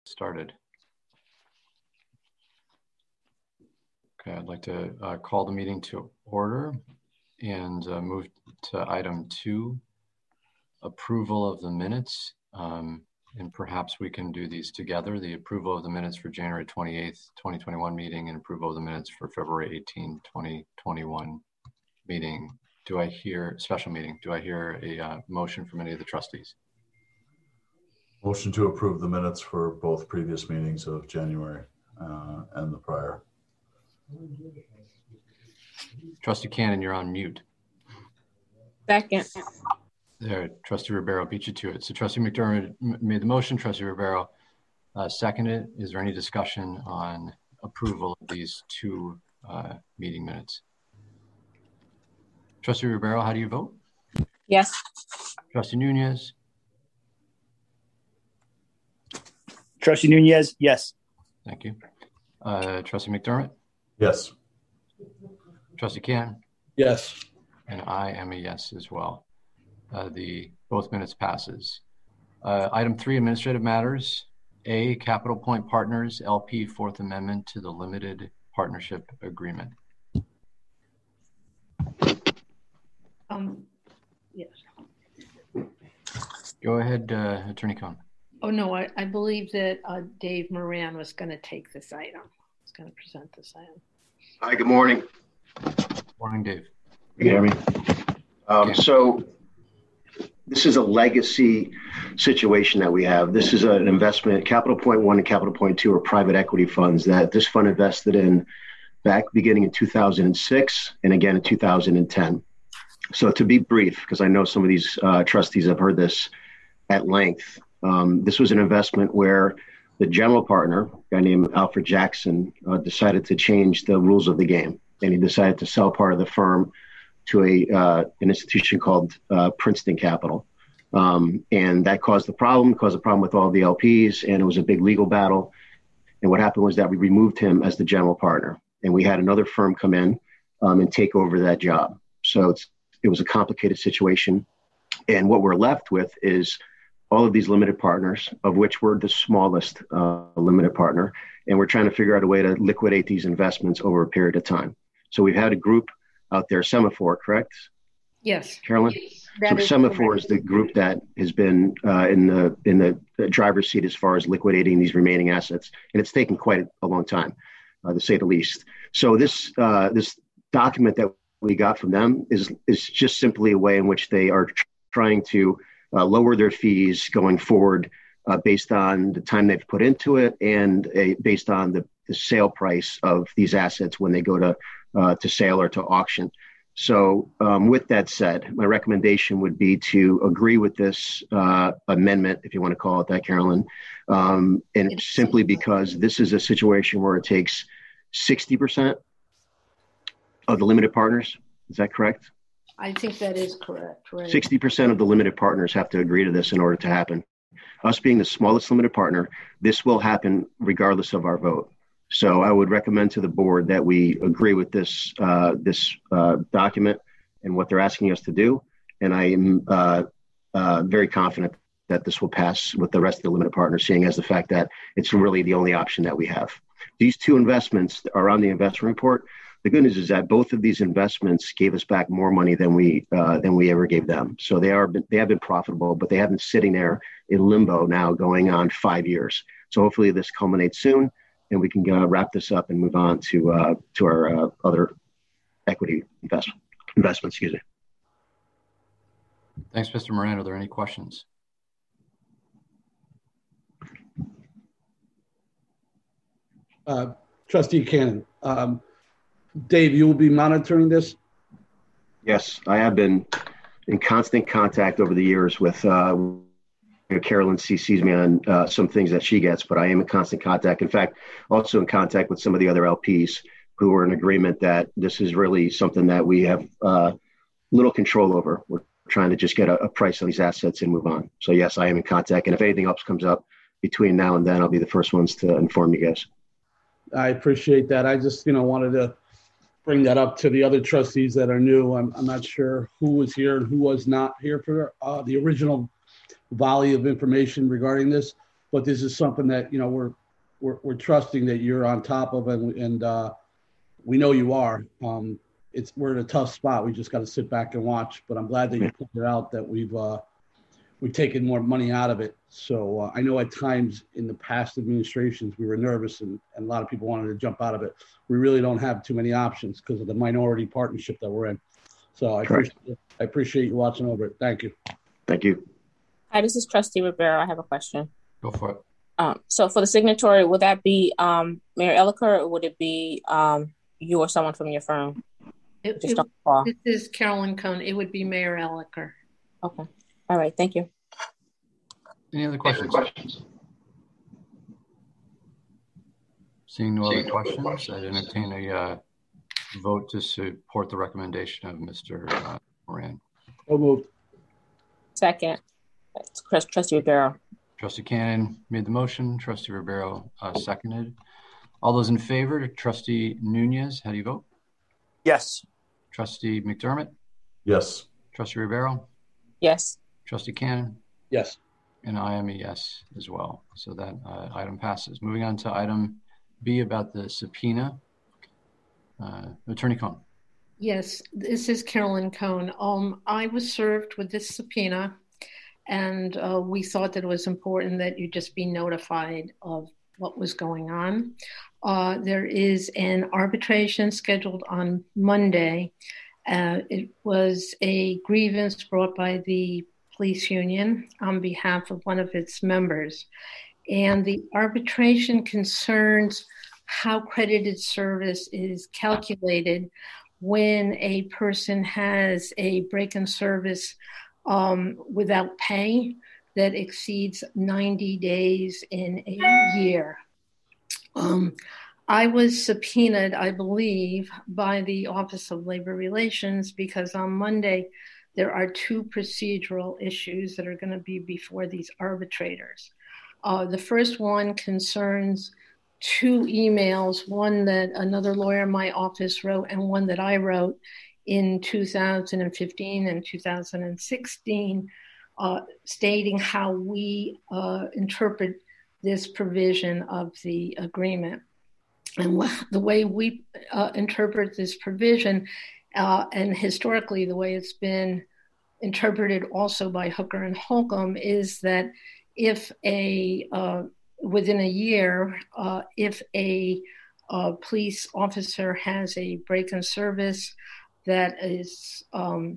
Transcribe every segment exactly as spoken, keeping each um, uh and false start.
started. Okay, I'd like to uh, call the meeting to order and uh, move to item two, approval of the minutes. Um, and perhaps we can do these together, the approval of the minutes for January twenty-eighth, twenty twenty-one meeting and approval of the minutes for February eighteenth, twenty twenty-one meeting. Do I hear, special meeting, do I hear a uh, motion from any of the trustees? Motion to approve the minutes for both previous meetings of January uh, and the prior. Trustee Cannon, you're on mute. Second. There, Trustee Ribeiro beat you to it. So Trustee McDermott made the motion, Trustee Ribeiro uh, seconded. Is there any discussion on approval of these two uh, meeting minutes? Trustee Ribeiro, how do you vote? Yes. Trustee Nunez? Trustee Nunez, yes. Thank you. Uh, Trustee McDermott? Yes. Trustee Cannon? Yes. And I am a yes as well. Uh, the both minutes passes. Uh, item three, administrative matters. A, Capital Point Partners, L P, Fourth Amendment to the Limited Partnership Agreement. Um, yes. Go ahead, uh, Attorney Cohn. Oh, no, I, I believe that uh, Dave Moran was going to take this item. He's going to present this item. Hi, good morning. Morning, Dave. Can you hear me? Um, so this is a legacy situation that we have. This is an investment. Capital Point One and Capital Point Two are private equity funds that this fund invested in back beginning in two thousand six and again in two thousand ten. So to be brief, because I know some of these uh, trustees have heard this at length, um, this was an investment where the general partner, a guy named Alfred Jackson, uh, decided to change the rules of the game. And he decided to sell part of the firm to a uh, an institution called uh, Princeton Capital. Um, and that caused the problem, caused a problem with all the L Ps, and it was a big legal battle. And what happened was that we removed him as the general partner. And we had another firm come in um, and take over that job. So it's, it was a complicated situation. And what we're left with is all of these limited partners, of which we're the smallest uh, limited partner. And we're trying to figure out a way to liquidate these investments over a period of time. So we've had a group out there, Semaphore, correct? Yes. Carolyn? So Semaphore is the group that has been uh, in the in the driver's seat as far as liquidating these remaining assets. And it's taken quite a long time, uh, to say the least. So this uh, this document that we got from them is, is just simply a way in which they are tr- trying to uh, lower their fees going forward uh, based on the time they've put into it and a, based on the, the sale price of these assets when they go to uh, to sale or to auction. So um, with that said, my recommendation would be to agree with this uh, amendment, if you want to call it that, Carolyn, um, and it's simply because this is a situation where it takes sixty percent of the limited partners. Is that correct? I think that is correct, right? sixty percent of the limited partners have to agree to this in order to happen. Us being the smallest limited partner, this will happen regardless of our vote. So I would recommend to the board that we agree with this uh, this uh, document and what they're asking us to do. And I am uh, uh, very confident that this will pass with the rest of the limited partners, seeing as the fact that it's really the only option that we have. These two investments are on the investment report. The good news is that both of these investments gave us back more money than we uh, than we ever gave them. So they are they have been profitable, but they have been sitting there in limbo now, going on five years. So hopefully this culminates soon, and we can uh, wrap this up and move on to uh, to our uh, other equity investment investments. Excuse me. Thanks, Mister Moran. Are there any questions? Uh, Trustee Cannon. Um, Dave, you will be monitoring this? Yes, I have been in constant contact over the years with uh, Carolyn C Cs me on uh, some things that she gets, but I am in constant contact. In fact, also in contact with some of the other L Ps who are in agreement that this is really something that we have uh, little control over. We're trying to just get a, a price on these assets and move on. So yes, I am in contact. And if anything else comes up between now and then, I'll be the first ones to inform you guys. I appreciate that. I just, you know, wanted to bring that up to the other trustees that are new. I'm, I'm not sure who was here and who was not here for uh, the original volley of information regarding this. but this is something that, you know, we're, we're, we're trusting that you're on top of, and, and uh, we know you are. Um, it's, we're in a tough spot. We just got to sit back and watch, but I'm glad that you pointed out that we've, uh, we've taken more money out of it. So uh, I know at times in the past administrations, we were nervous and, and a lot of people wanted to jump out of it. We really don't have too many options because of the minority partnership that we're in. So I appreciate, I appreciate you watching over it. Thank you. Thank you. Hi, this is Trustee Rivera. I have a question. Go for it. Um, so for the signatory, would that be um, Mayor Elicker, or would it be um, you or someone from your firm? It, Just it, don't call. this is Carolyn Cohn. It would be Mayor Elicker. Okay. All right. Thank you. Any other questions? Any other questions? Seeing no Seeing other no other questions, questions. I'd entertain a uh, vote to support the recommendation of Mister Uh, Moran. So moved. Second, it's Chris, Trustee Rivera. Trustee Cannon made the motion. Trustee Ribeiro uh, seconded. All those in favor, Trustee Nunez, how do you vote? Yes. Trustee McDermott? Yes. Trustee Ribeiro? Yes. Trustee Cannon? Yes. And I am a yes as well. So that uh, item passes. Moving on to item B about the subpoena. Uh, Attorney Cohn. Yes, this is Carolyn Cohn. Um, I was served with this subpoena, and uh, we thought that it was important that you just be notified of what was going on. Uh, there is an arbitration scheduled on Monday. Uh, it was a grievance brought by the police union on behalf of one of its members. And the arbitration concerns how credited service is calculated when a person has a break in service um, without pay that exceeds ninety days in a year. Um, I was subpoenaed, I believe, by the Office of Labor Relations because on Monday there are two procedural issues that are going to be before these arbitrators. Uh, the first one concerns two emails, one that another lawyer in my office wrote and one that I wrote in two thousand fifteen and two thousand sixteen, uh, stating how we uh, interpret this provision of the agreement. And the way we uh, interpret this provision, uh, and historically the way it's been interpreted also by Hooker and Holcomb, is that if a uh, within a year, uh, if a, a police officer has a break in service that is, um,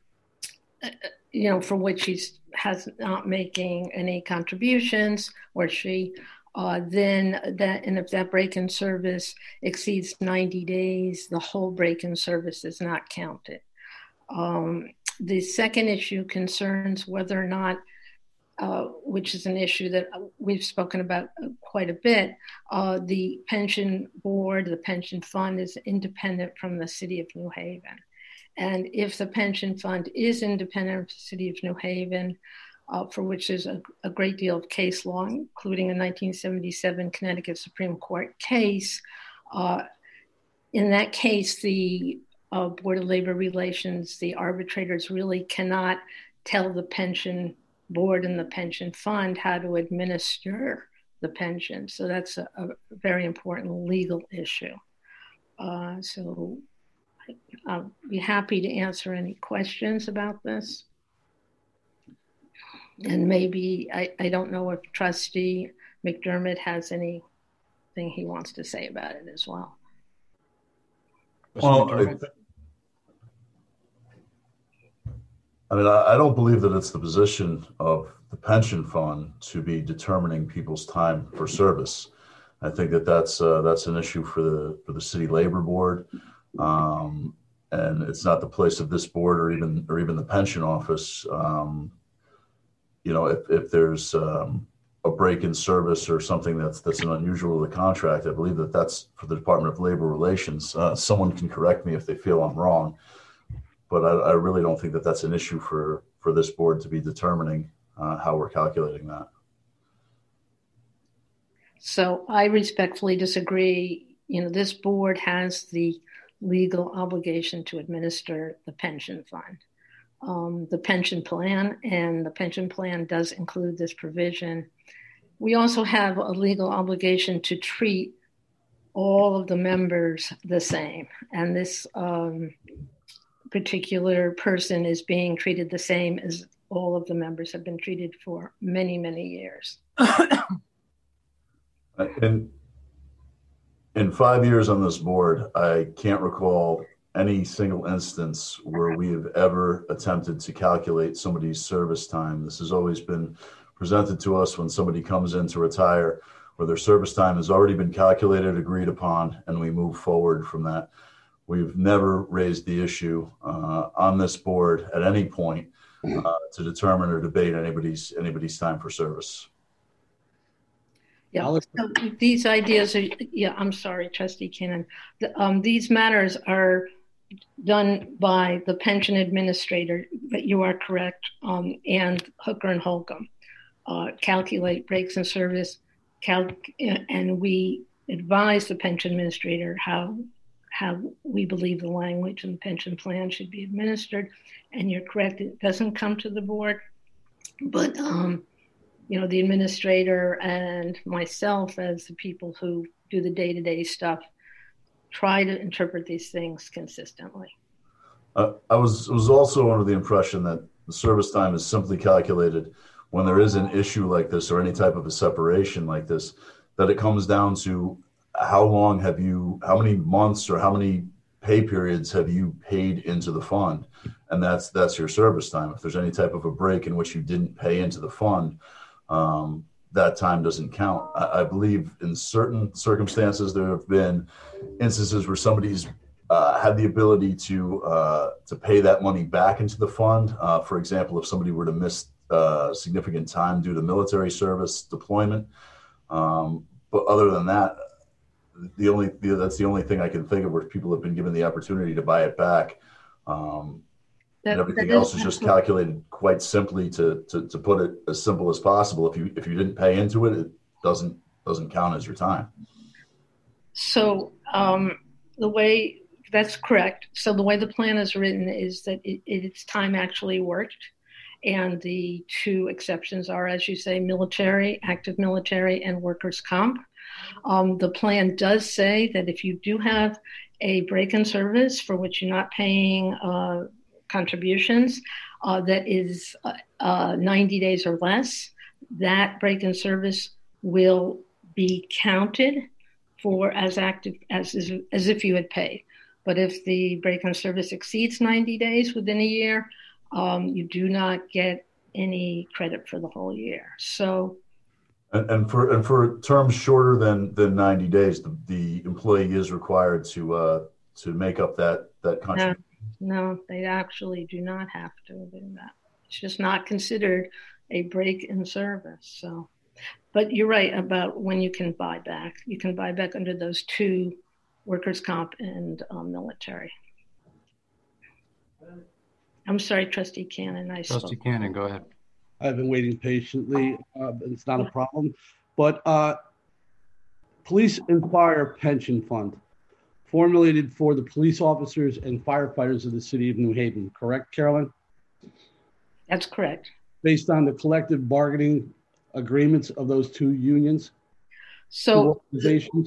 you know, for which he's has not making any contributions, or she, uh, then that, and if that break in service exceeds ninety days, the whole break in service is not counted. Um, the second issue concerns whether or not Uh, which is an issue that we've spoken about quite a bit. Uh, the pension board, the pension fund is independent from the city of New Haven. And if the pension fund is independent of the city of New Haven, uh, for which there's a, a great deal of case law, including a nineteen seventy-seven Connecticut Supreme Court case, uh, in that case, the uh, Board of Labor Relations, the arbitrators really cannot tell the pension board and the pension fund how to administer the pension. So that's a, a very important legal issue. Uh, so I'll be happy to answer any questions about this. And maybe, I, I don't know if Trustee McDermott has anything he wants to say about it as well. Well, I, I mean, I, I don't believe that it's the position of the pension fund to be determining people's time for service. I think that that's uh, that's an issue for the for the city labor board, um, and it's not the place of this board or even or even the pension office. Um, you know, if if there's um, a break in service or something that's that's an unusual to the contract, I believe that that's for the Department of Labor Relations. Uh, someone can correct me if they feel I'm wrong. But I, I really don't think that that's an issue for, for this board to be determining uh, how we're calculating that. So I respectfully disagree. You know, this board has the legal obligation to administer the pension fund, um, the pension plan, and the pension plan does include this provision we also have a legal obligation to treat all of the members the same. And this um, particular person is being treated the same as all of the members have been treated for many, many years. In, in five years on this board, I can't recall any single instance where we have ever attempted to calculate somebody's service time. This has always been presented to us when somebody comes in to retire, where their service time has already been calculated, agreed upon, and we move forward from that. We've never raised the issue uh, on this board at any point uh, to determine or debate anybody's anybody's time for service. Yeah, so these ideas are, yeah, I'm sorry, Trustee Cannon. The, um, these matters are done by the pension administrator, but you are correct, um, and Hooker and Holcomb uh, calculate breaks in service, cal- and we advise the pension administrator how how we believe the language in the pension plan should be administered. And you're correct, it doesn't come to the board, but um, you know, the administrator and myself as the people who do the day-to-day stuff try to interpret these things consistently. Uh, I was was also under the impression that the service time is simply calculated when there is an issue like this or any type of a separation like this, that it comes down to how long have you, how many months or how many pay periods have you paid into the fund? And that's that's your service time. If there's any type of a break in which you didn't pay into the fund, um, that time doesn't count. I, I believe in certain circumstances there have been instances where somebody's uh, had the ability to uh, to pay that money back into the fund. Uh, for example, if somebody were to miss uh, significant time due to military service deployment. Um, but other than that, the only the, that's the only thing I can think of where people have been given the opportunity to buy it back. Um, That, and everything is else is just calculated quite simply to, to to put it as simple as possible. If you if you didn't pay into it, it doesn't doesn't count as your time. So um, the way that's correct. So the way the plan is written is that it, it's time actually worked, and the two exceptions are, as you say, military, active military, and workers' comp. Um, the plan does say that if you do have a break in service for which you're not paying uh, contributions, uh, that is uh, uh, ninety days or less, that break in service will be counted for as active as, as, as if you had paid. But if the break in service exceeds ninety days within a year, um, you do not get any credit for the whole year. So, and, and for and for terms shorter than than ninety days, the, the employee is required to uh, to make up that that contribution. No, no, they actually do not have to do that. It's just not considered a break in service. So, but you're right about when you can buy back. You can buy back under those two, workers' comp and um, military. I'm sorry, Trustee Cannon. I Trustee spoke. Cannon, go ahead. I've been waiting patiently. Uh, it's not a problem. But uh, Police and Fire Pension Fund, formulated for the police officers and firefighters of the city of New Haven, correct, Carolyn? That's correct. Based on the collective bargaining agreements of those two unions? So, two organizations?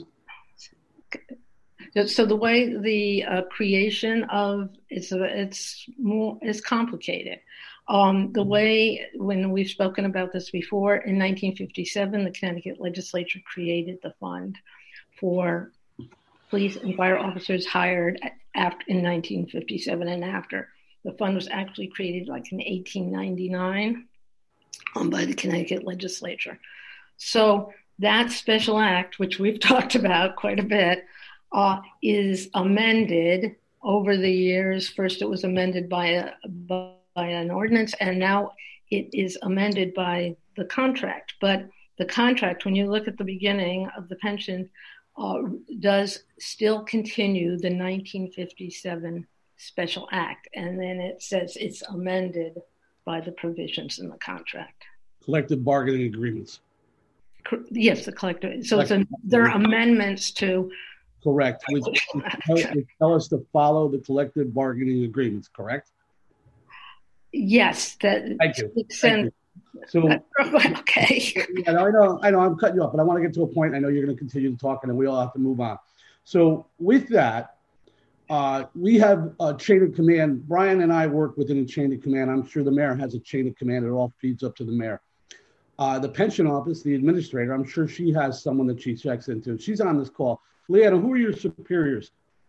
So the way the uh, creation of it's it's more is complicated. Um, the way when we've spoken about this before, in nineteen fifty-seven, the Connecticut legislature created the fund for police and fire officers hired after in nineteen fifty-seven and after. The fund was actually created like in eighteen ninety-nine um, by the Connecticut legislature. So that special act, which we've talked about quite a bit, Uh, is amended over the years. First, it was amended by a by an ordinance, and now it is amended by the contract. But the contract, when you look at the beginning of the pension, uh, does still continue the nineteen fifty-seven Special Act, and then it says it's amended by the provisions in the contract. Collective bargaining agreements. Yes, the collective. So it's a, there are amendments to. Correct. Which, which tell us to follow the collective bargaining agreements, correct? Yes. That Thank you. Thank you. So, Okay. yeah, I know, I know, I'm cutting you off, but I want to get to a point. I know you're going to continue to talk, and then we all have to move on. So, with that, uh, we have a chain of command. Brian and I work within a chain of command. I'm sure the mayor has a chain of command. It all feeds up to the mayor. Uh, the pension office, the administrator, I'm sure she has someone that she checks into. She's on this call. Leanna, who are your superiors?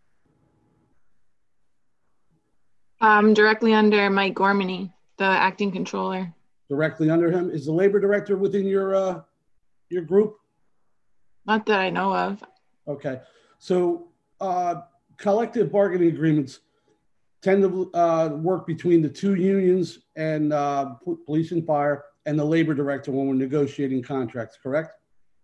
Um, directly under Mike Gormany, the acting controller. Directly under him is the labor director within your uh, your group. Not that I know of. Okay, so uh, collective bargaining agreements tend to uh, work between the two unions and uh, police and fire and the labor director when we're negotiating contracts. Correct?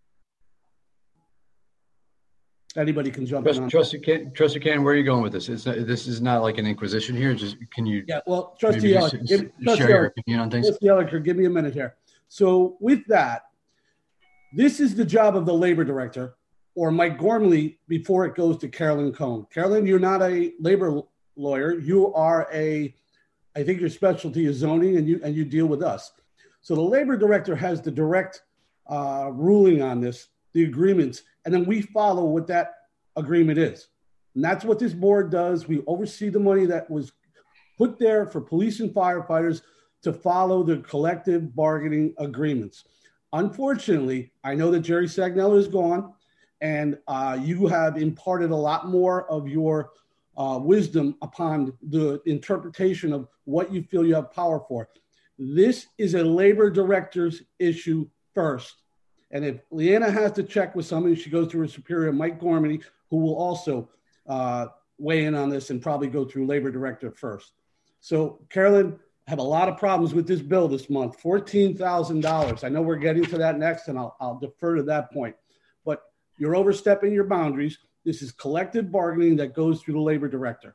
Anybody can jump Trust, in on Trustee Can, Trustee Cannon, where are you going with this? It's not, this is not like an inquisition here. Just can you? Yeah. Well, Trustee maybe Ellick, just, give, just Trustee share your Ellick, opinion on things. Trustee Ellick, give me a minute here. So with that, this is the job of the labor director or Mike Gormley before it goes to Carolyn Cohn. Carolyn, you're not a labor lawyer. You are a, I think your specialty is zoning, and you and you deal with us. So the labor director has the direct uh, ruling on this, the agreements, and then we follow what that agreement is. And that's what this board does. We oversee the money that was put there for police and firefighters to follow the collective bargaining agreements. Unfortunately, I know that Jerry Sagnella is gone, and uh, you have imparted a lot more of your uh, wisdom upon the interpretation of what you feel you have power for. This is a labor director's issue first. And if Leanna has to check with somebody, she goes to her superior, Mike Gormany, who will also uh, weigh in on this and probably go through labor director first. So, Carolyn, I have a lot of problems with this bill this month, fourteen thousand dollars. I know we're getting to that next, and I'll, I'll defer to that point. But you're overstepping your boundaries. This is collective bargaining that goes through the labor director.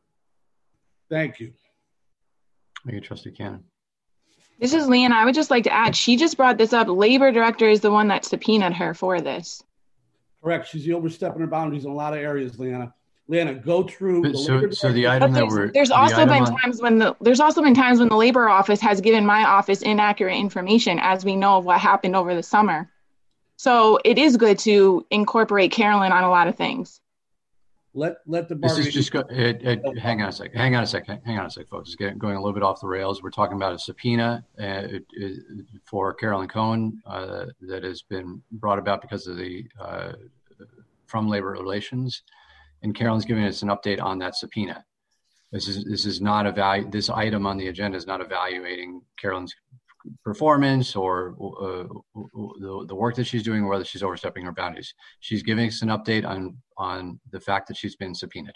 Thank you. Thank you, Trustee Cannon. This is Leanna. I would just like to add, she just brought this up. Labor director is the one that subpoenaed her for this. Correct. She's overstepping her boundaries in a lot of areas, Leanna. Leanna, go through. But The so, labor so the director- item But that there's, we're there's the also item been on- times when the there's also been times when the labor office has given my office inaccurate information, as we know of what happened over the summer. So it is good to incorporate Carolyn on a lot of things. Let let the This bargaining. is just go, it, it, hang on a second. Hang on a second. Hang on a second, folks. It's getting, going a little bit off the rails. We're talking about a subpoena uh, it, it, for Carolyn Cohn uh, that has been brought about because of the uh, from labor relations, and Carolyn's giving us an update on that subpoena. This is this is not a value. This item on the agenda is not evaluating Carolyn's performance or uh, the, the work that she's doing, or whether she's overstepping her boundaries. She's giving us an update on on the fact that she's been subpoenaed.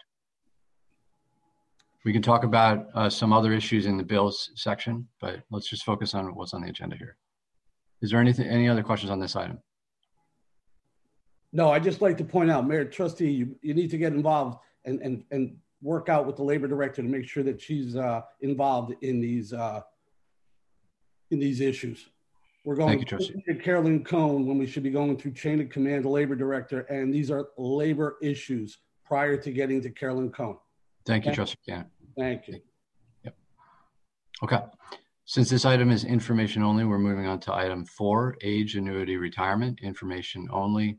We can talk about uh, some other issues in the bills section, but let's just focus on what's on the agenda here. Is there anything, any other questions on this item? No, I just like to point out, Mayor Trustee, you, you need to get involved and, and, and work out with the labor director to make sure that she's uh, involved in these uh, in these issues. We're going Thank you, Trustee. to Carolyn Cohn when we should be going through chain of command, the labor director, and these are labor issues prior to getting to Carolyn Cohn. Thank you, Okay. Trustee Cannon. Thank you. Yep. Okay. Since this item is information only, we're moving on to item four, age annuity retirement, information only.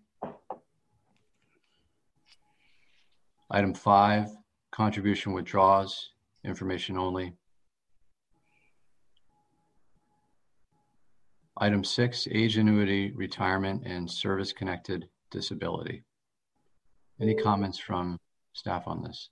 Item five, contribution withdrawals, information only. Item six, age annuity retirement and service-connected disability. Any comments from staff on this?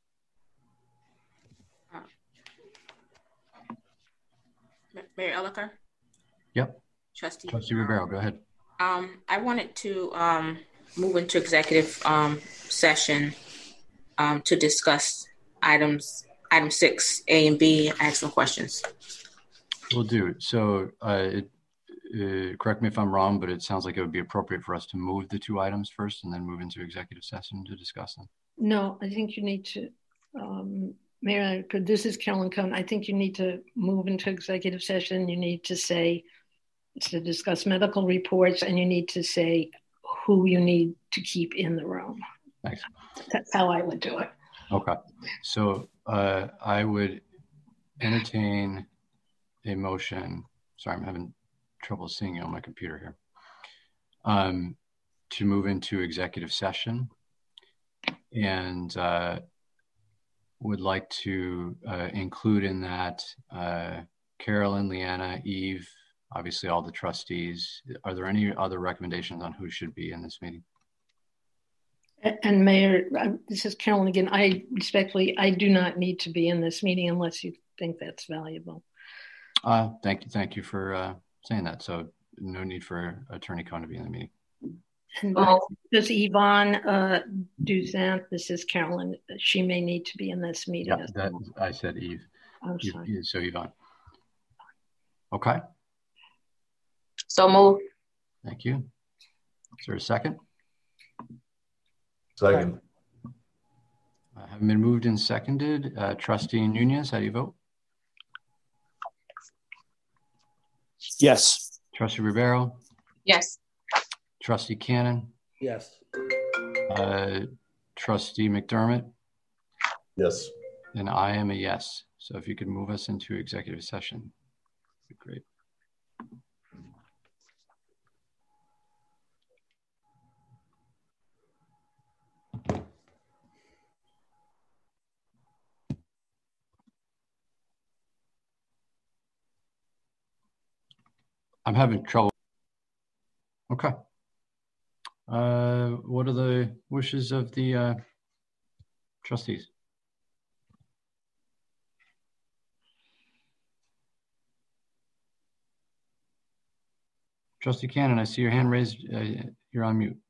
Mayor Elicker? Yep. Trustee. Trustee Rivera, go ahead. Um, I wanted to um, move into executive um, session um, to discuss items, item six, A and B, ask some questions. We'll do. So uh, it, uh, correct me if I'm wrong, but it sounds like it would be appropriate for us to move the two items first and then move into executive session to discuss them. No, I think you need to, um, Mayor, this is Carolyn Cohn. I think you need to move into executive session. You need to say, to discuss medical reports, and you need to say who you need to keep in the room. Thanks. That's how I would do it. Okay. So uh, I would entertain a motion. Sorry, I'm having trouble seeing you on my computer here. Um, to move into executive session, and uh, would like to uh, include in that uh, Carolyn, Leanna, Eve, obviously all the trustees. Are there any other recommendations on who should be in this meeting? And Mayor, this is Carolyn again. I respectfully, I do not need to be in this meeting unless you think that's valuable. Uh, thank you. Thank you for uh, saying that. So no need for Attorney Cohn to be in the meeting. And uh, does Yvonne uh, Duzant, this is Carolyn, she may need to be in this meeting. Yeah, that, well. I said Eve. I'm sorry. Eve, so Yvonne. Okay. So move. Thank you. Is there a second? Second. Uh, having been moved and seconded, uh, Trustee Nunez, how do you vote? Yes. Trustee Ribeiro? Yes. Trustee Cannon? Yes. Uh, Trustee McDermott? Yes. And I am a yes. So if you could move us into executive session, that'd be great. I'm having trouble. Okay. Uh, what are the wishes of the uh, trustees? Trustee Cannon, I see your hand raised. Uh, you're on mute.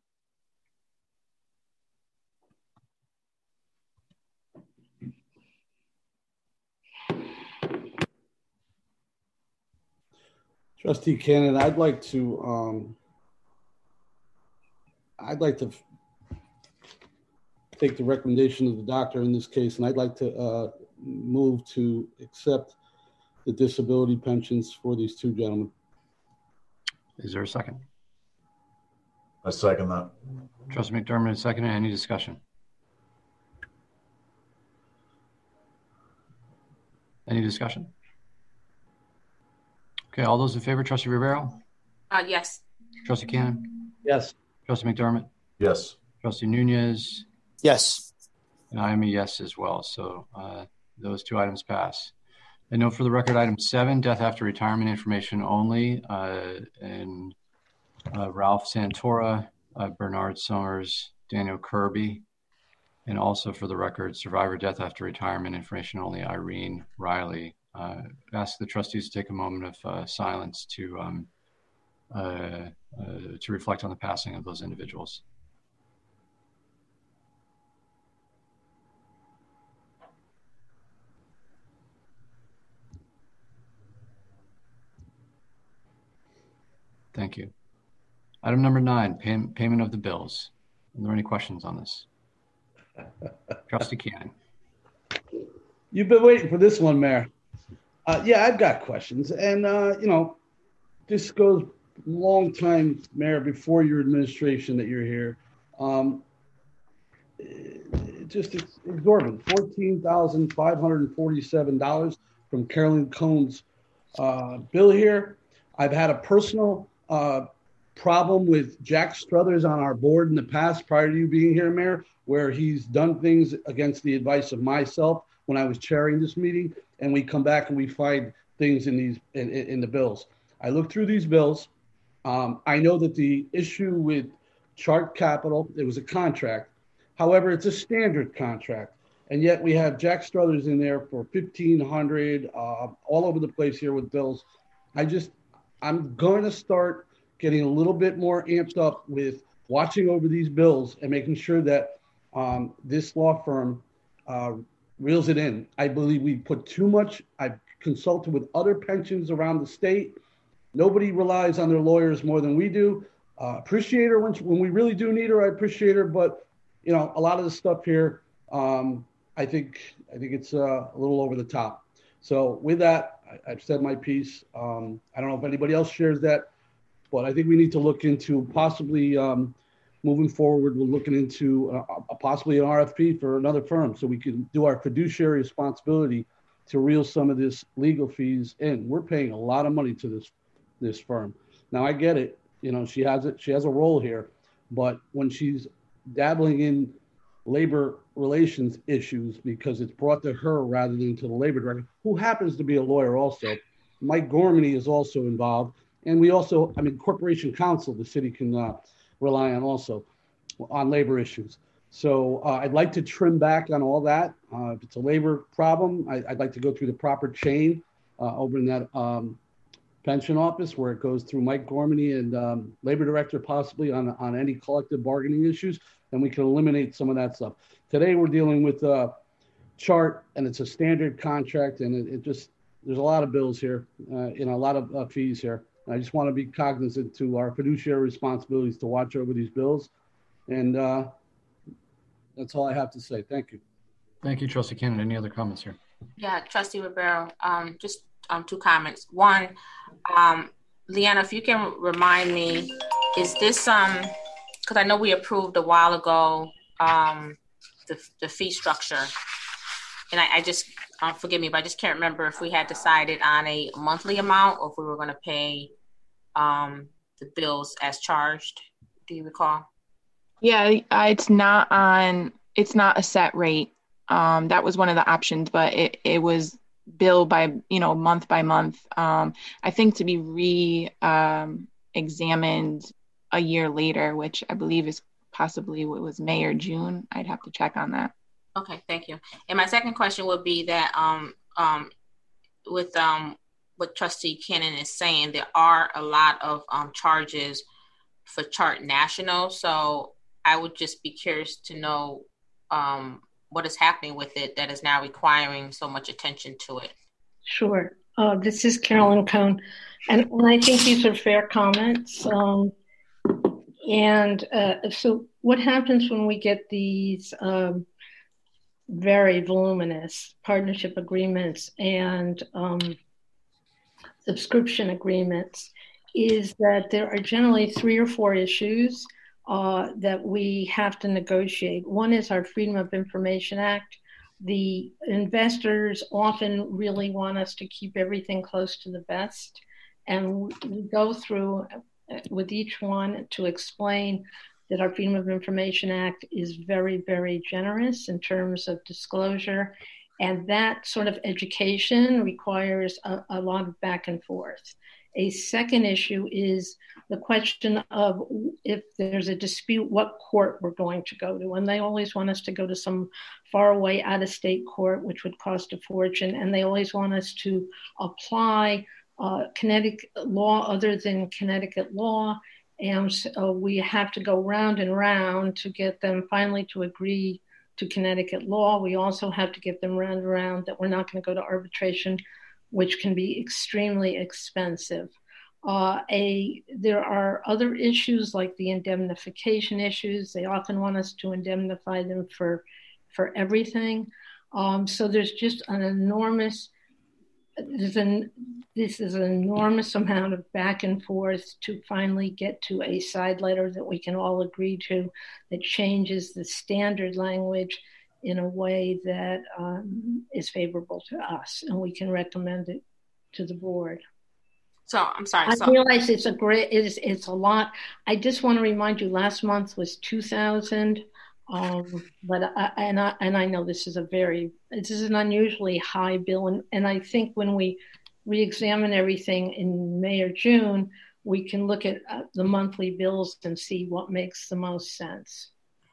Trustee Cannon, I'd like to, um, I'd like to take the recommendation of the doctor in this case, and I'd like to uh, move to accept the disability pensions for these two gentlemen. Is there a second? I second that. Trustee McDermott is second. Any discussion? Any discussion? Okay, all those in favor, Trustee Ribeiro? Uh, yes. Trustee Cannon? Yes. Trustee McDermott? Yes. Trustee Nunez? Yes. And I am a yes as well. So uh, those two items pass. I know for the record, item seven, death after retirement information only. Uh, and uh, Ralph Santora, uh, Bernard Summers, Daniel Kirby. And also for the record, survivor death after retirement information only, Irene Riley. Uh, ask the trustees to take a moment of uh, silence to um, uh, uh, to reflect on the passing of those individuals. Thank you. Item number nine, pay payment of the bills. Are there any questions on this? Trustee Cannon. You've been waiting for this one, Mayor. Uh, yeah, I've got questions. And, uh, you know, this goes long time, Mayor, before your administration that you're here. Um, it just it's exorbitant, fourteen thousand five hundred forty-seven dollars from Carolyn Cohn's uh, bill here. I've had a personal uh, problem with Jack Struthers on our board in the past prior to you being here, Mayor, where he's done things against the advice of myself when I was chairing this meeting, and we come back and we find things in these in, in the bills. I looked through these bills. Um, I know that the issue with Chart Capital, it was a contract. However, it's a standard contract, and yet we have Jack Struthers in there for fifteen hundred dollars, uh, all over the place here with bills. I just, I'm going to start getting a little bit more amped up with watching over these bills and making sure that um, this law firm uh, reels it in. I believe we put too much. I've consulted with other pensions around the state. Nobody relies on their lawyers more than we do. Uh, appreciate her when, when we really do need her. I appreciate her, but you know, a lot of the stuff here, um, I think, I think it's uh, a little over the top. So with that, I, I've said my piece. Um, I don't know if anybody else shares that, but I think we need to look into possibly um, moving forward. We're looking into uh, a, possibly an R F P for another firm so we can do our fiduciary responsibility to reel some of this legal fees in. We're paying a lot of money to this this firm. Now I get it. You know, she has it. She has a role here, but when she's dabbling in labor relations issues because it's brought to her rather than to the labor director, who happens to be a lawyer also. Mike Gormany is also involved. And we also, I mean, corporation counsel, the city can uh, rely on also on labor issues. So uh, I'd like to trim back on all that. Uh, if it's a labor problem, I, I'd like to go through the proper chain uh, over in that um, pension office where it goes through Mike Gormany and um, labor director possibly on, on any collective bargaining issues, and we can eliminate some of that stuff. Today we're dealing with a chart, and it's a standard contract, and it, it just, there's a lot of bills here, uh, you know, a lot of uh, fees here. I just want to be cognizant to our fiduciary responsibilities to watch over these bills. And uh, that's all I have to say. Thank you. Thank you, Trustee Cannon. Any other comments here? Yeah, Trustee Ribeiro, um, just um, two comments. One, um, Leanna, if you can remind me, is this, um, because I know we approved a while ago um, the, the fee structure. And I, I just, uh, forgive me, but I just can't remember if we had decided on a monthly amount or if we were going to pay um, the bills as charged. Do you recall? Yeah, it's not on, it's not a set rate. Um, that was one of the options, but it, it was billed by, you know, month by month. Um, I think to be re um, examined a year later, which I believe is possibly what was May or June. I'd have to check on that. Okay, thank you. And my second question would be that um, um, with um, what Trustee Cannon is saying, there are a lot of um, charges for Chart National. So I would just be curious to know um, what is happening with it that is now requiring so much attention to it. Sure. Uh, this is Carolyn Cohn. And, and I think these are fair comments. Um, and uh, so what happens when we get these um, very voluminous partnership agreements and um, subscription agreements is that there are generally three or four issues uh, that we have to negotiate. One is our Freedom of Information Act. The investors often really want us to keep everything close to the vest, and we go through with each one to explain that our Freedom of Information Act is very, very generous in terms of disclosure. And that sort of education requires a, a lot of back and forth. A second issue is the question of if there's a dispute, what court we're going to go to. And they always want us to go to some faraway out-of-state court, which would cost a fortune. And they always want us to apply uh, Connecticut law other than Connecticut law. And so we have to go round and round to get them finally to agree to Connecticut law. We also have to get them round and round that we're not going to go to arbitration, which can be extremely expensive. Uh, a, there are other issues like the indemnification issues. They often want us to indemnify them for, for everything. Um, so there's just an enormous There's an, this is an enormous amount of back and forth to finally get to a side letter that we can all agree to that changes the standard language in a way that um, is favorable to us, and we can recommend it to the board. So I'm sorry. I so- realize it's a great, it's, it's a lot. I just want to remind you, last month was two thousand. Um, but I, and I and I know this is a very this is an unusually high bill, and, and I think when we re-examine everything in May or June, we can look at uh, the monthly bills and see what makes the most sense.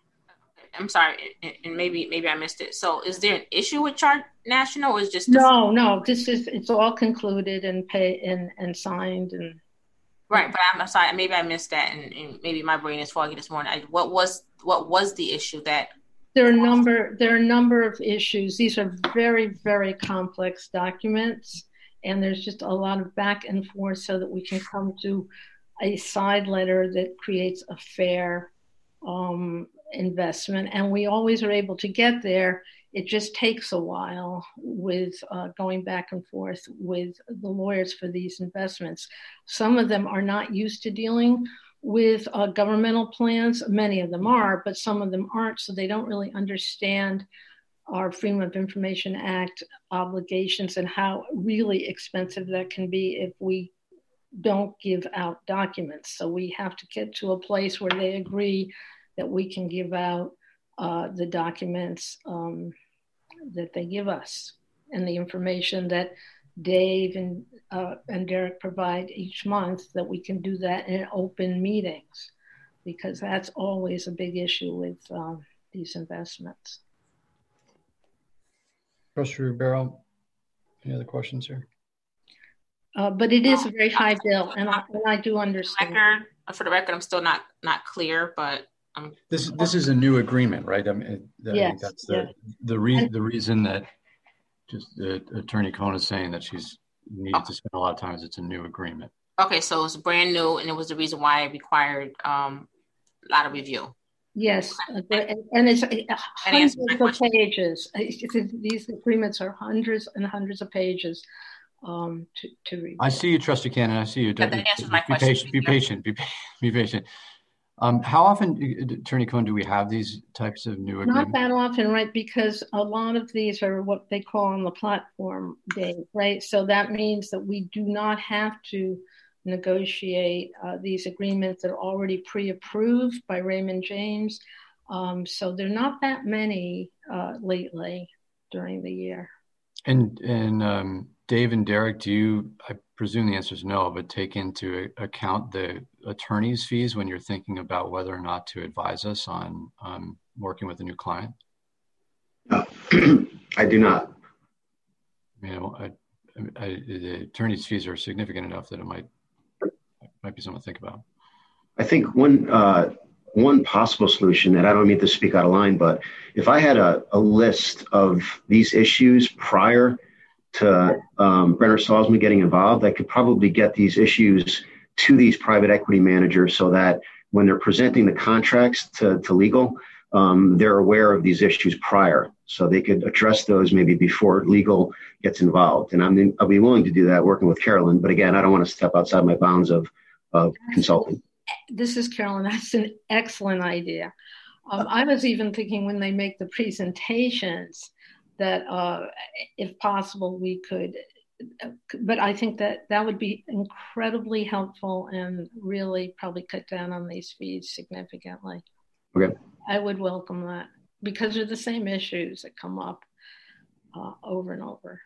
I'm sorry, and maybe maybe I missed it. So, is there an issue with Chart National, or is just no, no? This is it's all concluded and pay and and signed and. Right, but I'm sorry, maybe I missed that, and, and maybe my brain is foggy this morning. I, what was what was the issue that? There are a number. There are a number of issues. These are very, very complex documents, and there's just a lot of back and forth so that we can come to a side letter that creates a fair um, investment. And we always are able to get there. It just takes a while with uh, going back and forth with the lawyers for these investments. Some of them are not used to dealing with uh, governmental plans. Many of them are, but some of them aren't. So they don't really understand our Freedom of Information Act obligations and how really expensive that can be if we don't give out documents. So we have to get to a place where they agree that we can give out uh, the documents um, that they give us and the information that Dave and uh, and Derek provide each month, that we can do that in open meetings, because that's always a big issue with um, these investments. Trustee Ribeiro, any other questions here? Uh, but it is a very high bill, and I, and I do understand. Record, for the record, I'm still not not clear, but um, this this is a new agreement, right? I mean, that, yes, that's the yes. the reason the reason that just the Attorney Cohn is saying that she's needed to spend a lot of time is it's a new agreement. Okay, so it's brand new, and it was the reason why it required um, a lot of review. Yes, uh, and it's uh, hundreds of pages. These agreements are hundreds and hundreds of pages um, to, to review. I see you, Trustee Cannon. I see you. That answers my be question. Patient, be patient. Be patient. Be patient. Um, how often, Attorney Cohn, do we have these types of new agreements? Not that often, right? Because a lot of these are what they call on the platform day, right? So that means that we do not have to negotiate uh, these agreements that are already pre-approved by Raymond James. Um, so there are not that many uh, lately during the year. And and um, Dave and Derek, do you, I presume the answer is no, but take into account the attorney's fees when you're thinking about whether or not to advise us on um, working with a new client? Uh, I do not. You know, I, I, the attorney's fees are significant enough that it might might be something to think about. I think one uh, one possible solution, and I don't mean to speak out of line, but if I had a, a list of these issues prior to um, Brenner Salzman getting involved, I could probably get these issues to these private equity managers so that when they're presenting the contracts to, to legal, um, they're aware of these issues prior, so they could address those maybe before legal gets involved. And I'm, I'll be willing to do that working with Carolyn, but again, I don't want to step outside my bounds of, of consulting. This is Carolyn. That's an excellent idea. Um, I was even thinking when they make the presentations that uh, if possible, we could, but I think that that would be incredibly helpful and really probably cut down on these fees significantly. Okay. I would welcome that because they're the same issues that come up uh, over and over.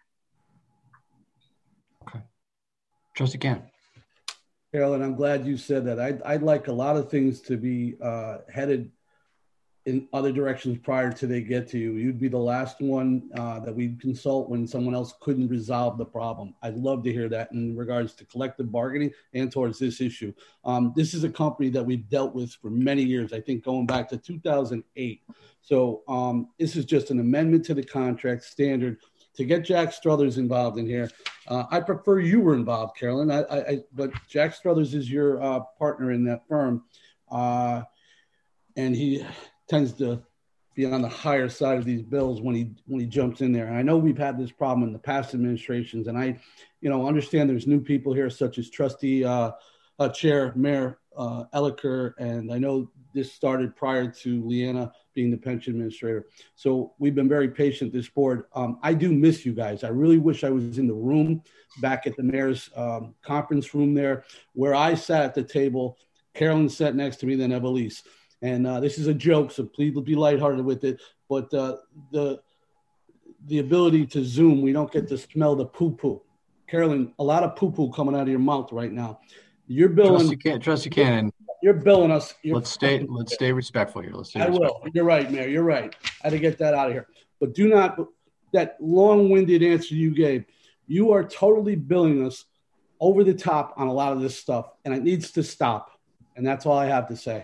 Okay. Trustee Cannon. Carolyn, I'm glad you said that. I'd, I'd like a lot of things to be uh, headed in other directions prior to they get to you. You'd be the last one uh, that we'd consult when someone else couldn't resolve the problem. I'd love to hear that in regards to collective bargaining and towards this issue. Um, this is a company that we've dealt with for many years, I think going back to two thousand eight. So um, this is just an amendment to the contract standard to get Jack Struthers involved in here. Uh, I prefer you were involved, Carolyn, I, I, but Jack Struthers is your uh, partner in that firm. Uh, and he tends to be on the higher side of these bills when he when he jumps in there. And I know we've had this problem in the past administrations, and I, you know, understand there's new people here, such as Trustee uh, uh, Chair Mayor uh, Elicker, and I know this started prior to Leanna being the pension administrator. So we've been very patient, this board. Um, I do miss you guys. I really wish I was in the room back at the mayor's um, conference room there, where I sat at the table. Carolyn sat next to me, then Evelise. And uh, this is a joke, so please be lighthearted with it. But uh, the the ability to Zoom, we don't get to smell the poo-poo. Carolyn, a lot of poo-poo coming out of your mouth right now. You're billing. Trustee Cannon. Trustee Cannon. You're billing us. You're let's stay. Let's stay respectful here. Let's stay I respectful. will. You're right, Mayor. You're right. I had to get that out of here. But do not. That long-winded answer you gave. You are totally billing us over the top on a lot of this stuff, and it needs to stop. And that's all I have to say.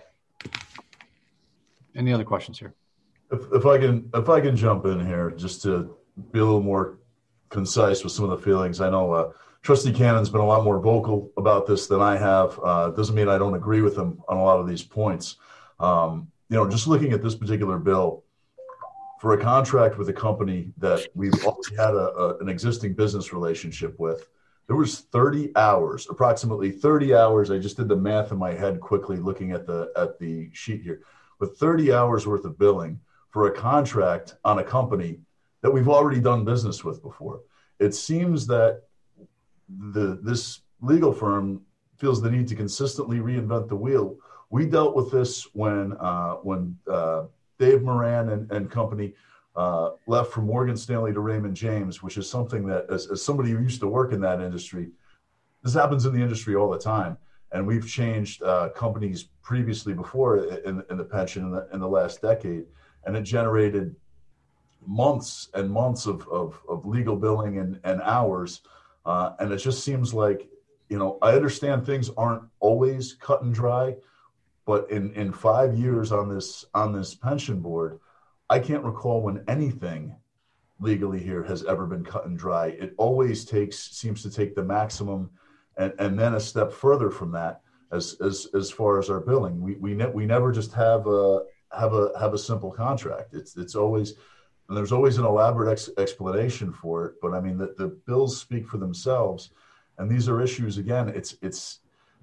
Any other questions here? If, if I can, if I can jump in here, just to be a little more concise with some of the feelings. I know uh, Trustee Cannon's been a lot more vocal about this than I have. Uh, doesn't mean I don't agree with him on a lot of these points. Um, you know, just looking at this particular bill, for a contract with a company that we've already had a, a, an existing business relationship with, there was thirty hours, approximately thirty hours. I just did the math in my head quickly, looking at the at the sheet here. With thirty hours worth of billing for a contract on a company that we've already done business with before. It seems that the this legal firm feels the need to consistently reinvent the wheel. We dealt with this when uh, when uh, Dave Moran and, and company uh, left from Morgan Stanley to Raymond James, which is something that, as, as somebody who used to work in that industry, this happens in the industry all the time. And we've changed uh, companies previously before in, in the pension in the, in the last decade, and it generated months and months of, of, of legal billing and, and hours. Uh, and it just seems like, you know, I understand things aren't always cut and dry, but in, in five years on this on this pension board, I can't recall when anything legally here has ever been cut and dry. It always takes seems to take the maximum and, and then a step further from that as as as far as our billing. We we ne- we never just have a have a have a simple contract. It's it's always and there's always an elaborate ex- explanation for it. But I mean the, the bills speak for themselves, and these are issues again. It's it's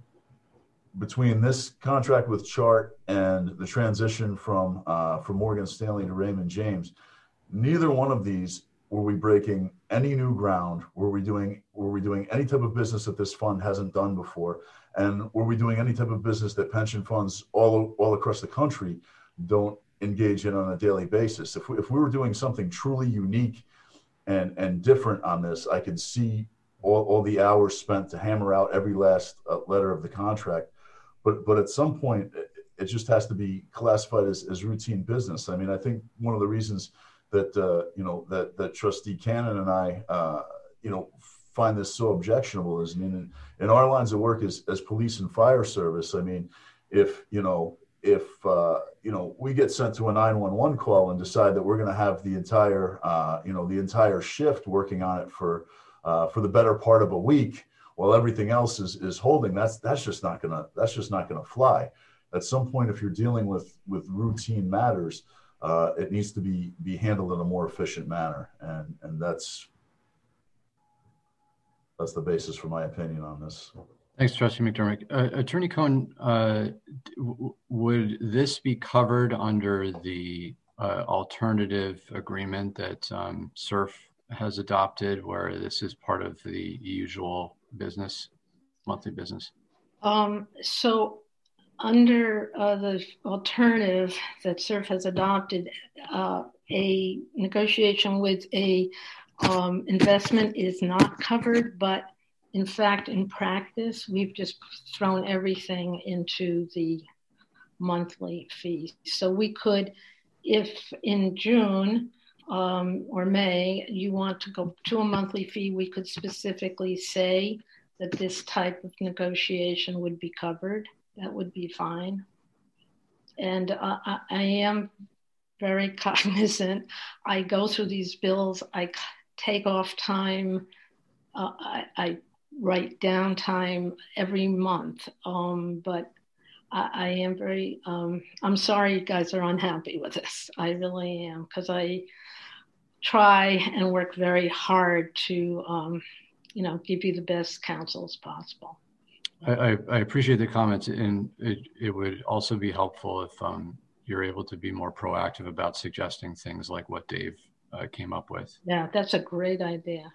between this contract with Chart and the transition from uh, from Morgan Stanley to Raymond James. Neither one of these were we breaking any new ground. Were we doing were we doing any type of business that this fund hasn't done before? And were we doing any type of business that pension funds all all across the country don't engage in on a daily basis? If we, if we were doing something truly unique and and different on this, I could see all, all the hours spent to hammer out every last uh, letter of the contract. But but at some point, it, it just has to be classified as, as routine business. I mean, I think one of the reasons that uh, you know that that Trustee Cannon and I uh, you know find this so objectionable is, I mean, in, in our lines of work as as police and fire service, I mean, if you know if uh, you know we get sent to a nine one one call and decide that we're going to have the entire uh, you know the entire shift working on it for uh, for the better part of a week, while everything else is is holding, that's that's just not gonna that's just not gonna fly. At some point, if you're dealing with with routine matters, uh, it needs to be be handled in a more efficient manner, and and that's that's the basis for my opinion on this. Thanks, Trustee McDermott. Uh, Attorney Cohen, uh, w- would this be covered under the uh, alternative agreement that um, S E R F has adopted, where this is part of the usual business, monthly business? Um, so under uh, the alternative that S E R F has adopted, uh, a negotiation with a um, investment is not covered, but in fact, in practice, we've just thrown everything into the monthly fee. So we could, if in June um, or May, you want to go to a monthly fee, we could specifically say that this type of negotiation would be covered. That would be fine. And uh, I, I am very cognizant. I go through these bills, I take off time, uh, I, I write down time every month. Um, but I, I am very, um, I'm sorry you guys are unhappy with this. I really am, because I try and work very hard to, um, you know, give you the best counsel as possible. I, I appreciate the comments, and it, it would also be helpful if um, you're able to be more proactive about suggesting things like what Dave uh, came up with. Yeah, that's a great idea.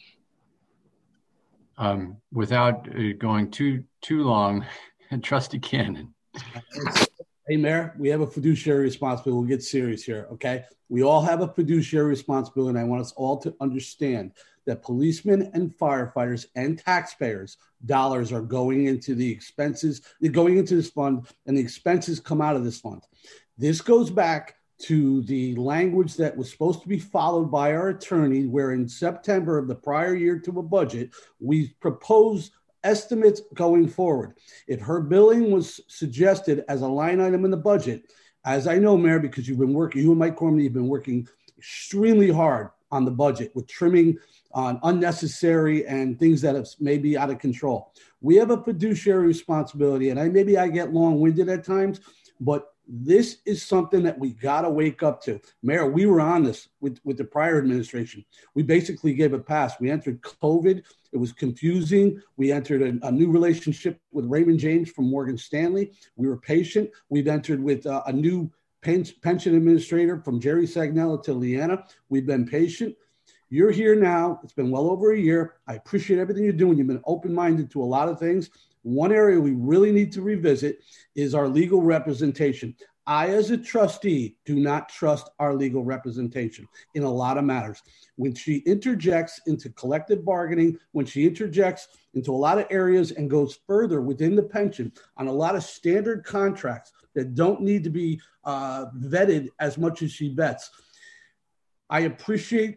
Um, without uh, going too too long, Trustee Cannon. Hey, Mayor, we have a fiduciary responsibility. We'll get serious here, okay? We all have a fiduciary responsibility, and I want us all to understand that policemen and firefighters and taxpayers' dollars are going into the expenses, they're going into this fund, and the expenses come out of this fund. This goes back to the language that was supposed to be followed by our attorney, where in September of the prior year to a budget, we proposed estimates going forward. If her billing was suggested as a line item in the budget, as I know, Mayor, because you've been working, you and Mike Cormany have been working extremely hard on the budget with trimming on unnecessary and things that are maybe out of control. We have a fiduciary responsibility, and I maybe I get long-winded at times, but this is something that we got to wake up to. Mayor, we were on this with, with the prior administration. We basically gave a pass. We entered COVID. It was confusing. We entered a, a new relationship with Raymond James from Morgan Stanley. We were patient. We've entered with uh, a new pen, pension administrator from Jerry Sagnella to Leanna. We've been patient. You're here now. It's been well over a year. I appreciate everything you're doing. You've been open-minded to a lot of things. One area we really need to revisit is our legal representation. I, as a trustee, do not trust our legal representation in a lot of matters. When she interjects into collective bargaining, when she interjects into a lot of areas and goes further within the pension on a lot of standard contracts that don't need to be uh, vetted as much as she vets. I appreciate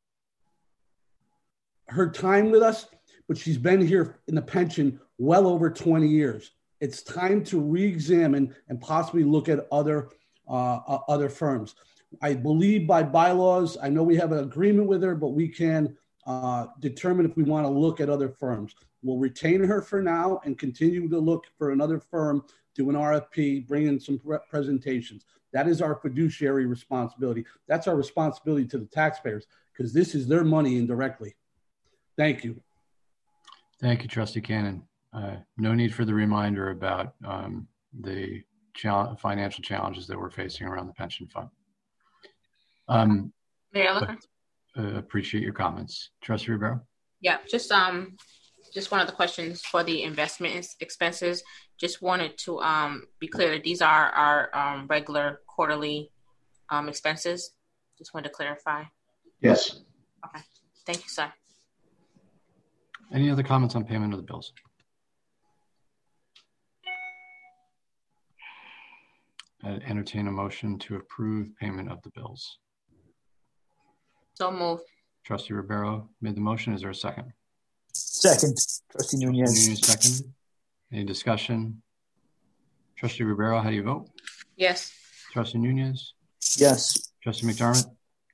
her time with us, but she's been here in the pension well over twenty years. It's time to re-examine and possibly look at other uh, uh, other firms. I believe by bylaws, I know we have an agreement with her, but we can uh, determine if we want to look at other firms. We'll retain her for now and continue to look for another firm, do an R F P, bring in some pre- presentations. That is our fiduciary responsibility. That's our responsibility to the taxpayers because this is their money indirectly. Thank you. Thank you, Trustee Cannon. Uh, no need for the reminder about um, the chal- financial challenges that we're facing around the pension fund. Um, Mayor but, uh, appreciate your comments. Trustee Ribeiro? Yeah, just um, just one of the questions for the investment expenses. Just wanted to um, be clear that these are our um, regular quarterly um, expenses. Just wanted to clarify. Yes. Okay. Thank you, sir. Any other comments on payment of the bills? I'd entertain a motion to approve payment of the bills. So moved. Trustee Ribeiro made the motion. Is there a second? Second, Trustee Nunez. Nunez second. Any discussion? Trustee Ribeiro, how do you vote? Yes. Trustee Nunez? Yes. Trustee McDermott?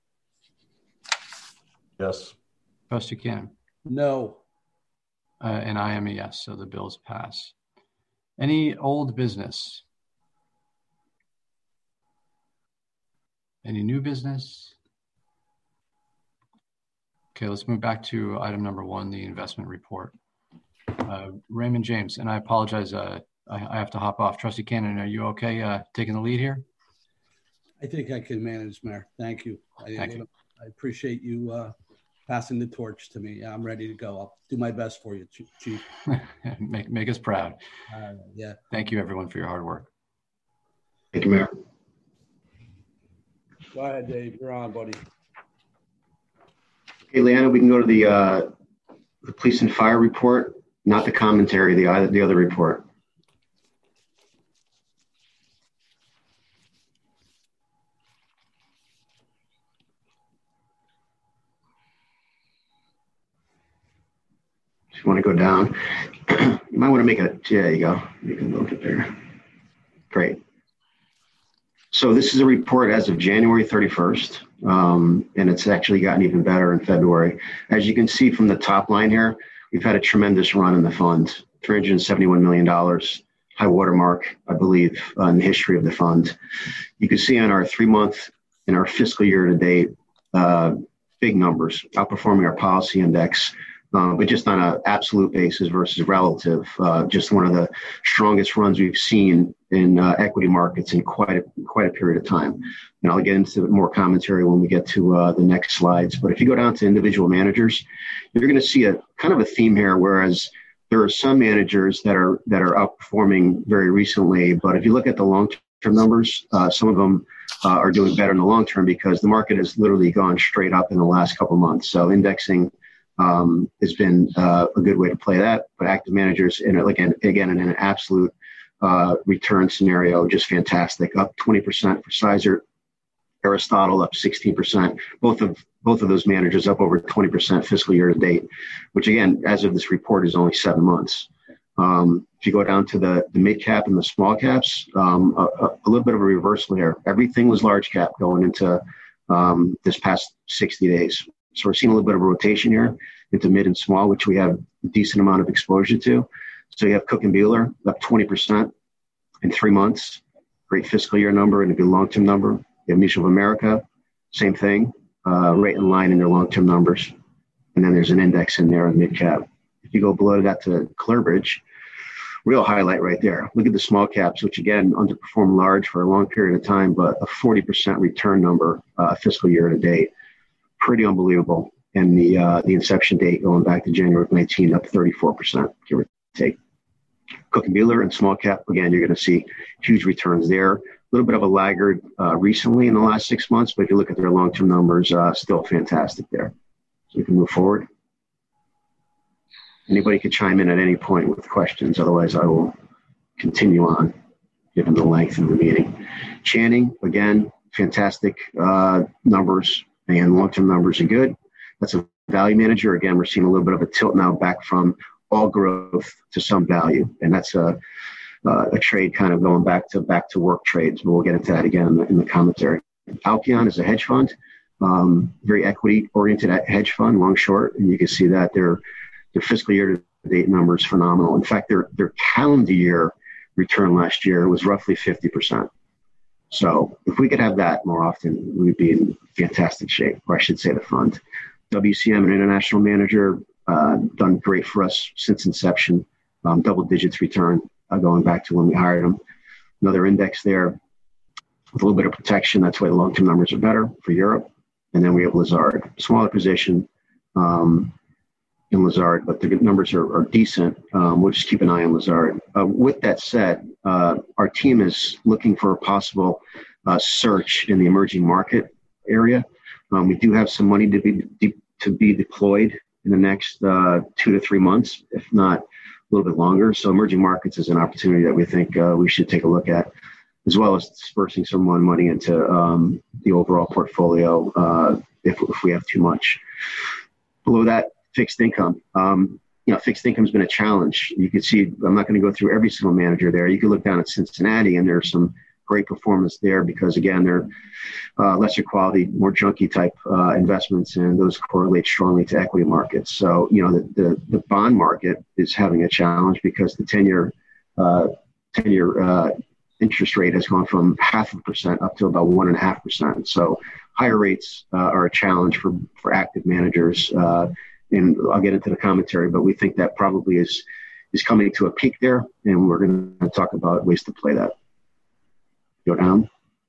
Yes. Trustee Cannon? No. Uh, and I am a yes, so the bills pass. Any old business? Any new business? Okay, let's move back to item number one, the investment report. Uh, Raymond James, and I apologize, uh, I, I have to hop off. Trustee Cannon, are you okay uh, taking the lead here? I think I can manage, Mayor. Thank you. I, Thank you. I appreciate you uh, passing the torch to me. I'm ready to go. I'll do my best for you, Chief. make, make us proud. Uh, yeah. Thank you, everyone, for your hard work. Thank you, Mayor. Go ahead, Dave. You're on, buddy. Okay, Leanna, we can go to the uh, the police and fire report, not the commentary, the other, the other report. If you want to go down, you might want to make a, yeah, there you go. You can look it there. Great. So this is a report as of January thirty-first, um, and it's actually gotten even better in February. As you can see from the top line here, we've had a tremendous run in the fund, three hundred seventy-one million dollars, high watermark, I believe, uh, in the history of the fund. You can see on our three-month and our fiscal year to date, uh, big numbers, outperforming our policy index. Um, but just on an absolute basis versus relative, uh, just one of the strongest runs we've seen in uh, equity markets in quite a, quite a period of time. And I'll get into more commentary when we get to uh, the next slides. But if you go down to individual managers, you're going to see a kind of a theme here, whereas there are some managers that are that are outperforming very recently. But if you look at the long-term numbers, uh, some of them uh, are doing better in the long term because the market has literally gone straight up in the last couple of months. So indexing Um, has been uh, a good way to play that, but active managers, and again, again, in an absolute uh, return scenario, just fantastic. Up twenty percent for Sizer, Aristotle up sixteen percent. Both of both of those managers up over twenty percent fiscal year to date, which again, as of this report, is only seven months. Um, if you go down to the, the mid cap and the small caps, um, a, a little bit of a reversal here. Everything was large cap going into um, this past sixty days. So we're seeing a little bit of a rotation here into mid and small, which we have a decent amount of exposure to. So you have Cook and Buehler up twenty percent in three months. Great fiscal year number and a good long-term number. You have Mutual of America, same thing, uh, right in line in their long-term numbers. And then there's an index in there on mid-cap. If you go below that to Clearbridge, real highlight right there. Look at the small caps, which again, underperformed large for a long period of time, but a forty percent return number uh, fiscal year to date. Pretty unbelievable. And the uh, the inception date going back to January of nineteen, up thirty-four percent, give or take. Cook and Mueller and small cap, again, you're going to see huge returns there. A little bit of a laggard uh, recently in the last six months, but if you look at their long-term numbers, uh, still fantastic there. So we can move forward. Anybody could chime in at any point with questions. Otherwise, I will continue on, given the length of the meeting. Channing, again, fantastic uh, numbers, and long-term numbers are good. That's a value manager. Again, we're seeing a little bit of a tilt now back from all growth to some value, and that's a uh, a trade kind of going back to back to work trades. But we'll get into that again in the, in the commentary. Alkeon is a hedge fund, um, very equity-oriented hedge fund, long short, and you can see that their their fiscal year-to-date numbers phenomenal. In fact, their their calendar year return last year was roughly fifty percent. So if we could have that more often, we'd be in fantastic shape, or I should say the fund. W C M, an international manager, uh, done great for us since inception, um, double digits return uh, going back to when we hired them. Another index there with a little bit of protection. That's why the long-term numbers are better for Europe. And then we have Lazard, smaller position um, in Lazard, but the numbers are, are decent. Um, we'll just keep an eye on Lazard. Uh, with that said, uh, our team is looking for a possible uh, search in the emerging market area. Um, we do have some money to be de- to be deployed in the next uh, two to three months, if not a little bit longer. So emerging markets is an opportunity that we think uh, we should take a look at, as well as dispersing some more money into um, the overall portfolio uh, if, if we have too much. Below that, fixed income. Um, you know, fixed income has been a challenge. You can see, I'm not going to go through every single manager there. You can look down at Cincinnati, and there's some great performance there because, again, they're uh, lesser quality, more junky type uh, investments, and those correlate strongly to equity markets. So, you know, the, the, the bond market is having a challenge because the ten-year uh, ten-year uh, interest rate has gone from half a percent up to about one and a half percent. So higher rates uh, are a challenge for, for active managers. Uh, and I'll get into the commentary, but we think that probably is, is coming to a peak there, and we're going to talk about ways to play that. Go down.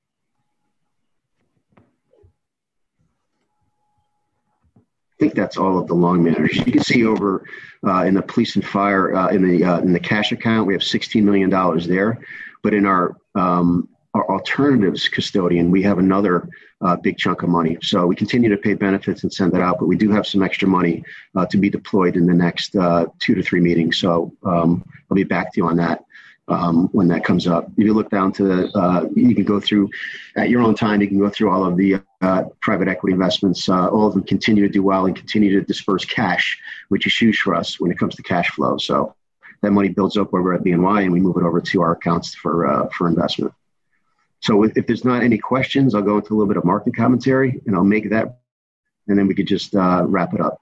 I think that's all of the long managers. You can see over uh, in the police and fire, uh, in the uh, in the cash account, we have sixteen million dollars there. But in our um, our alternatives custodian, we have another uh, big chunk of money. So we continue to pay benefits and send that out, but we do have some extra money uh, to be deployed in the next uh, two to three meetings. So um, I'll be back to you on that. Um, when that comes up. If you look down to the, uh, you can go through at your own time, you can go through all of the uh, private equity investments. Uh, all of them continue to do well and continue to disperse cash, which is huge for us when it comes to cash flow. So that money builds up over at B N Y and we move it over to our accounts for, uh, for investment. So if, if there's not any questions, I'll go into a little bit of market commentary and I'll make that, and then we could just uh, wrap it up.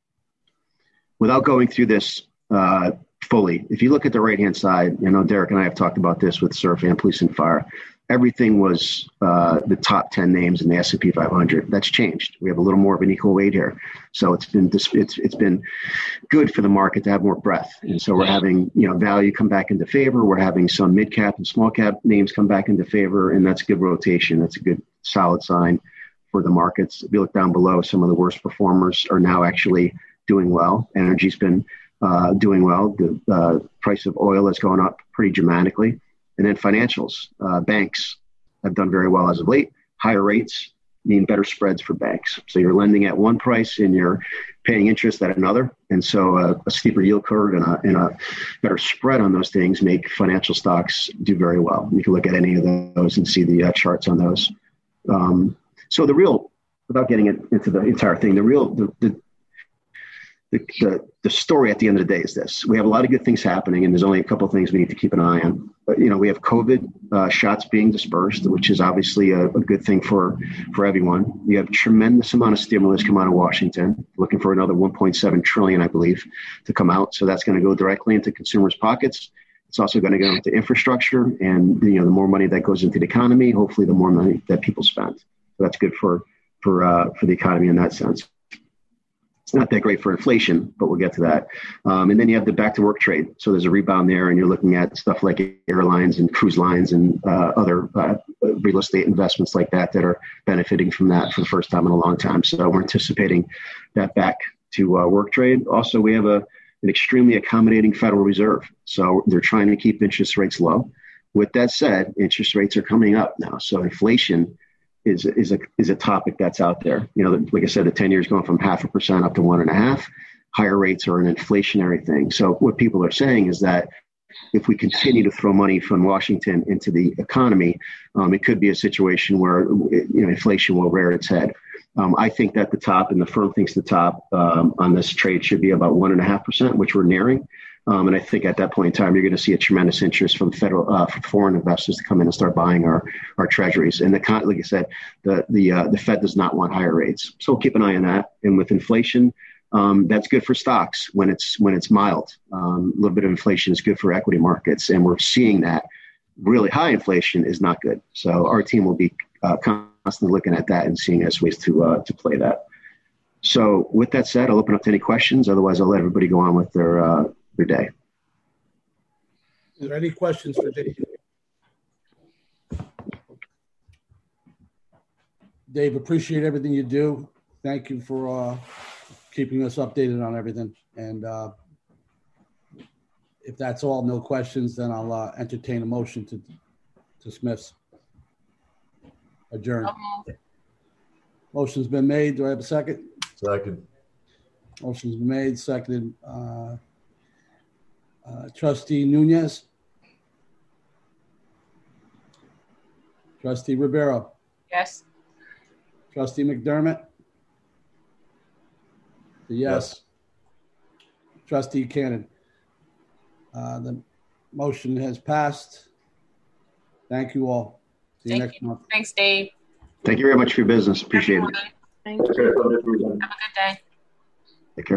Without going through this, uh, fully. If you look at the right-hand side, you know, Derek and I have talked about this with Surf and Police and Fire. Everything was uh, the top ten names in the S and P five hundred. That's changed. We have a little more of an equal weight here. So it's been it's it's been good for the market to have more breadth. And so we're having, you know, value come back into favor. We're having some mid-cap and small-cap names come back into favor, and that's good rotation. That's a good, solid sign for the markets. If you look down below, some of the worst performers are now actually doing well. Energy's been Uh, doing well. The uh, price of oil has gone up pretty dramatically. And then financials, uh, banks have done very well as of late. Higher rates mean better spreads for banks. So you're lending at one price and you're paying interest at another. And so uh, a steeper yield curve and a, and a better spread on those things make financial stocks do very well. You can look at any of those and see the uh, charts on those. Um, so the real, without getting into the entire thing, the real, the, the The, the, the story at the end of the day is this. We have a lot of good things happening, and there's only a couple of things we need to keep an eye on. But, you know, we have COVID uh, shots being dispersed, which is obviously a, a good thing for, for everyone. You have a tremendous amount of stimulus come out of Washington, looking for another one point seven trillion dollars, I believe, to come out. So that's going to go directly into consumers' pockets. It's also going to go into infrastructure, and, you know, the more money that goes into the economy, hopefully the more money that people spend. So that's good for, for, uh, for the economy in that sense. It's not that great for inflation, but we'll get to that. Um, and then you have the back to work trade. So there's a rebound there, and you're looking at stuff like airlines and cruise lines and uh, other uh, real estate investments like that that are benefiting from that for the first time in a long time. So we're anticipating that back to uh, work trade. Also, we have a, an extremely accommodating Federal Reserve. So they're trying to keep interest rates low. With that said, interest rates are coming up now. So inflation is is a is a topic that's out there. You know, like I said, the ten years going from half a percent up to one and a half. Higher rates are an inflationary thing. So what people are saying is that if we continue to throw money from Washington into the economy, um, it could be a situation where, you know, inflation will rear its head. Um, I think that the top, and the firm thinks the top um, on this trade should be about one and a half percent, which we're nearing. Um, and I think at that point in time, you're going to see a tremendous interest from federal, uh, from foreign investors to come in and start buying our, our treasuries. And the like I said, the the uh, the Fed does not want higher rates, so we'll keep an eye on that. And with inflation, um, that's good for stocks when it's when it's mild. Um, a little bit of inflation is good for equity markets, and we're seeing that. Really high inflation is not good. So our team will be uh, constantly looking at that and seeing as ways to uh, to play that. So with that said, I'll open up to any questions. Otherwise, I'll let everybody go on with their uh, their day. Is there any questions for Dave? Dave, appreciate everything you do. Thank you for uh, keeping us updated on everything. And uh, if that's all, no questions, then I'll uh, entertain a motion to to Smith's. Adjourn. Okay. Motion's been made. Do I have a second? Second. Motion's been made, seconded. Uh, uh, Trustee Nunez. Trustee Ribeiro. Yes. Trustee McDermott. Yes. Yes. Trustee Cannon. Uh, the motion has passed. Thank you all. See you Thank next you. month. Thanks, Dave. Thank you very much for your business. Appreciate it. Thank you. Have a good day.